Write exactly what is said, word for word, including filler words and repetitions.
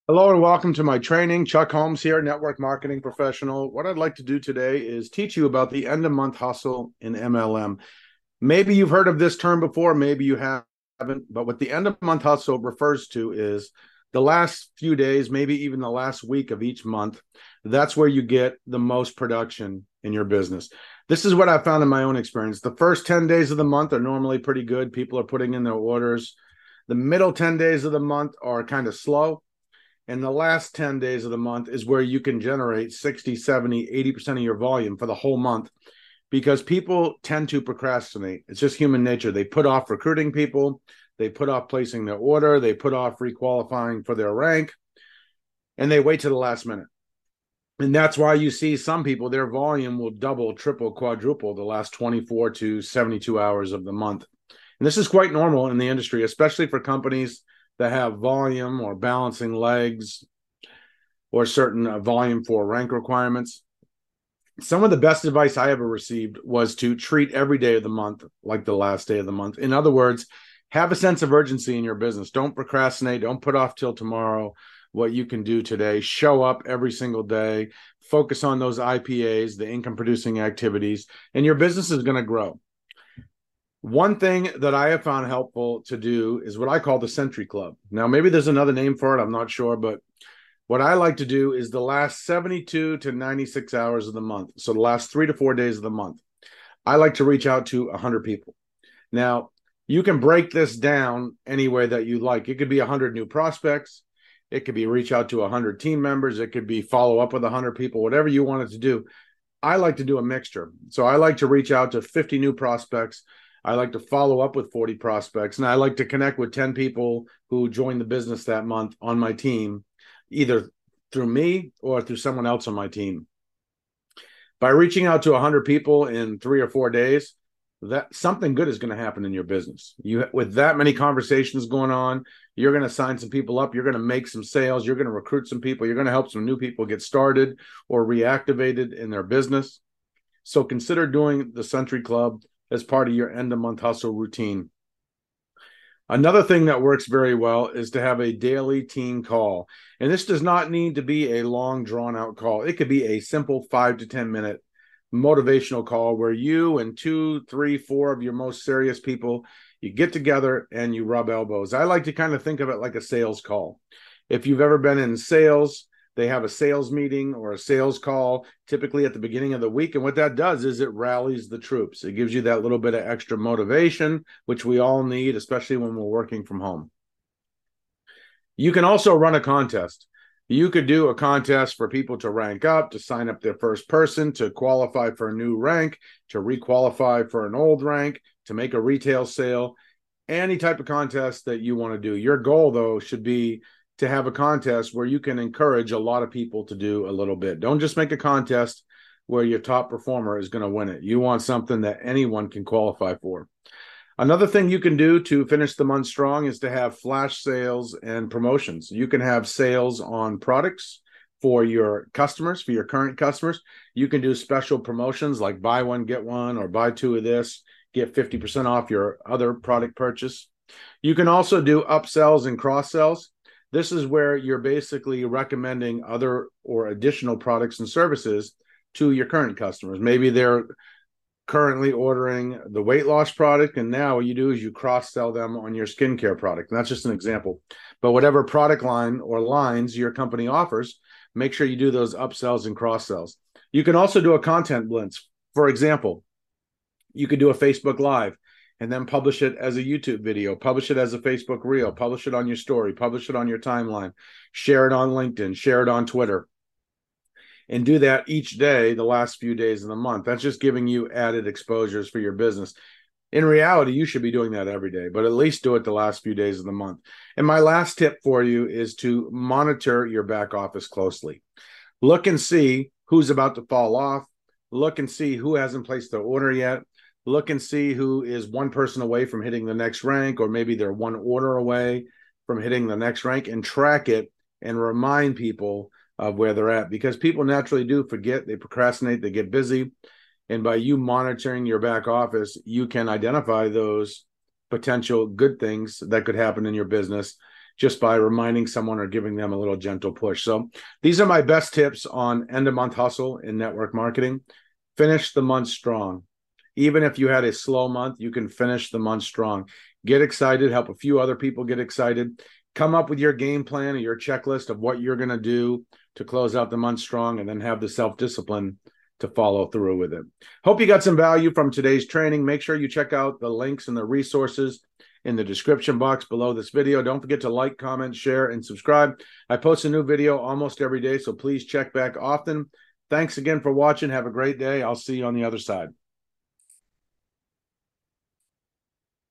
Hello and welcome to my training. Chuck Holmes here, network marketing professional. What I'd like to do today is teach you about the end of month hustle in M L M. Maybe you've heard of this term before, maybe you haven't, but what the end of month hustle refers to is the last few days, maybe even the last week of each month. That's where you get the most production in your business. This is what I found in my own experience. The first ten days of the month are normally pretty good. People are putting in their orders. The middle ten days of the month are kind of slow. And the last ten days of the month is where you can generate sixty, seventy, eighty percent of your volume for the whole month because people tend to procrastinate. It's just human nature. They put off recruiting people, they put off placing their order, they put off requalifying for their rank, and they wait to the last minute. And that's why you see some people, their volume will double, triple, quadruple the last twenty-four to seventy-two hours of the month. And this is quite normal in the industry, especially for companies that have volume or balancing legs or certain uh, volume for rank requirements. Some of the best advice I ever received was to treat every day of the month like the last day of the month. In other words, have a sense of urgency in your business. Don't procrastinate. Don't put off till tomorrow what you can do today. Show up every single day. Focus on those I P As, the income producing activities, and your business is going to grow. One thing that I have found helpful to do is what I call the Century Club. Now, maybe there's another name for it. I'm not sure. But what I like to do is the last seventy-two to ninety-six hours of the month. So the last three to four days of the month, I like to reach out to one hundred people. Now, you can break this down any way that you like. It could be one hundred new prospects. It could be reach out to one hundred team members. It could be follow up with one hundred people, whatever you want it to do. I like to do a mixture. So I like to reach out to fifty new prospects. I like to follow up with forty prospects, and I like to connect with ten people who joined the business that month on my team, either through me or through someone else on my team. By reaching out to one hundred people in three or four days, that something good is going to happen in your business. You, with that many conversations going on, you're going to sign some people up. You're going to make some sales. You're going to recruit some people. You're going to help some new people get started or reactivated in their business. So consider doing the Century Club as part of your end of month hustle routine. Another thing that works very well is to have a daily team call. And this does not need to be a long, drawn out call. It could be a simple five to ten minute motivational call where you and two, three, four of your most serious people, you get together and you rub elbows. I like to kind of think of it like a sales call. If you've ever been in sales, they have a sales meeting or a sales call typically at the beginning of the week. And what that does is it rallies the troops. It gives you that little bit of extra motivation, which we all need, especially when we're working from home. You can also run a contest. You could do a contest for people to rank up, to sign up their first person, to qualify for a new rank, to requalify for an old rank, to make a retail sale, any type of contest that you want to do. Your goal, though, should be to have a contest where you can encourage a lot of people to do a little bit. Don't just make a contest where your top performer is going to win it. You want something that anyone can qualify for. Another thing you can do to finish the month strong is to have flash sales and promotions. You can have sales on products for your customers, for your current customers. You can do special promotions like buy one, get one, or buy two of this, get fifty percent off your other product purchase. You can also do upsells and cross sells. This is where you're basically recommending other or additional products and services to your current customers. Maybe they're currently ordering the weight loss product, and now what you do is you cross-sell them on your skincare product. And that's just an example. But whatever product line or lines your company offers, make sure you do those upsells and cross-sells. You can also do a content blitz. For example, you could do a Facebook Live and then publish it as a YouTube video, publish it as a Facebook Reel, publish it on your story, publish it on your timeline, share it on LinkedIn, share it on Twitter, and do that each day the last few days of the month. That's just giving you added exposures for your business. In reality, you should be doing that every day, but at least do it the last few days of the month. And my last tip for you is to monitor your back office closely. Look and see who's about to fall off. Look and see who hasn't placed their order yet. Look and see who is one person away from hitting the next rank, or maybe they're one order away from hitting the next rank, and track it and remind people of where they're at, because people naturally do forget, they procrastinate, they get busy. And by you monitoring your back office, you can identify those potential good things that could happen in your business just by reminding someone or giving them a little gentle push. So these are my best tips on end of month hustle in network marketing. Finish the month strong. Even if you had a slow month, you can finish the month strong. Get excited, help a few other people get excited. Come up with your game plan or your checklist of what you're going to do to close out the month strong, and then have the self-discipline to follow through with it. Hope you got some value from today's training. Make sure you check out the links and the resources in the description box below this video. Don't forget to like, comment, share, and subscribe. I post a new video almost every day, so please check back often. Thanks again for watching. Have a great day. I'll see you on the other side.